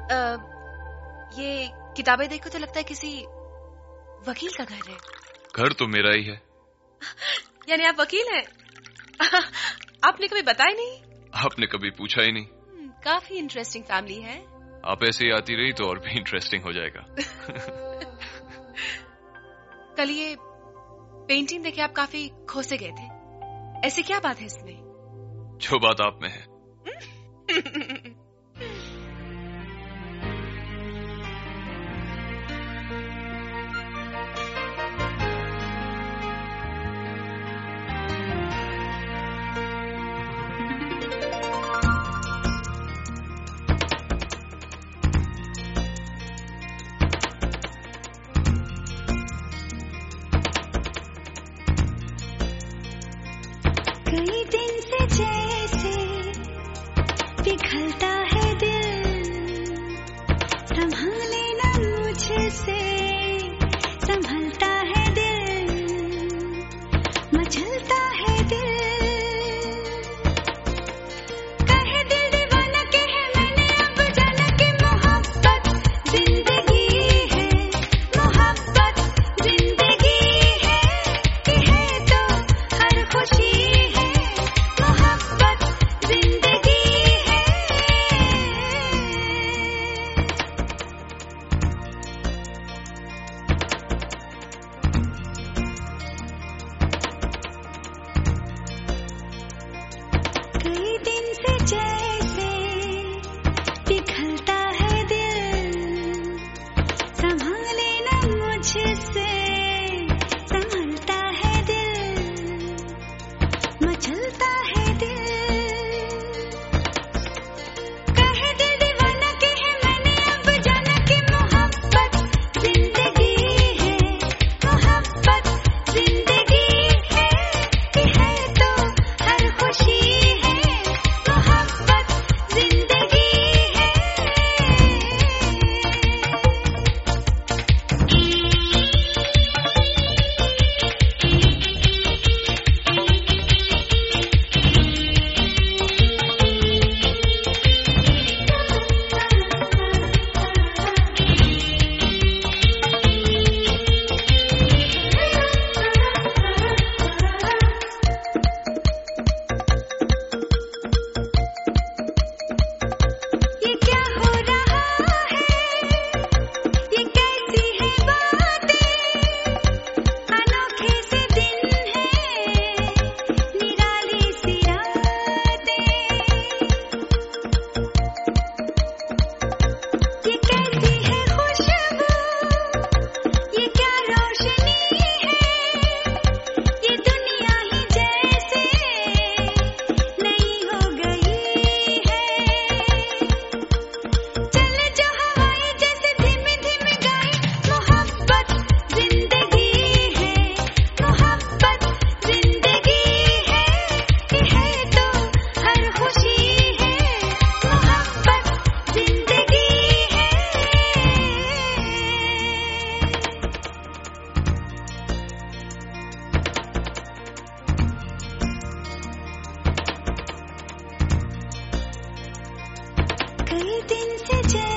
ये किताबें देखो तो लगता है किसी वकील का घर है। घर तो मेरा ही है। यानी आप वकील हैं? आपने कभी बताया नहीं? आपने कभी पूछा ही नहीं। काफी इंटरेस्टिंग फैमिली है। आप ऐसे ही आती रही तो और भी इंटरेस्टिंग हो जाएगा। कल ये पेंटिंग देखे आप काफी खो से गए थे। ऐसी क्या बात है इसमें? जो बात आप में है। कई दिन से जैसे पिघलता है दिल, संभाले ना मुझसे, संभलता है दिल, मचलता है दिल। कहे दिल दीवाना के है मैंने अब जाना कि मोहब्बत जिंदगी है, मोहब्बत जिंदगी है कि है तो हर खुशी है, मोहब्बत जिंदगी है। कई दिन से जैसे पिघलता है दिल, संभाले ना मुझसे, संभलता है दिल, मचलता है दिल। कहे दिल दीवाना के है मैंने अब जाना कि मोहब्बत जिंदगी है, मोहब्बत जिंदगी है कि है तो हर खुशी है, मोहब्बत जिंदगी है। ये क्या हो रहा है, ये कैसी है बातें, अनोखे से दिन है, निराली सी रातें। ये कैसी है खुशबू, ये क्या रोशनी है, ये दुनिया ही जैसे नई हो गई है। चले जो हवाएं जैसे धीमे धीमे गाए, मोहब्बत जिंदगी है, मोहब्बत जिंदगी है कि है तो हर खुशी है, मोहब्बत जिंदगी है। कई दिन से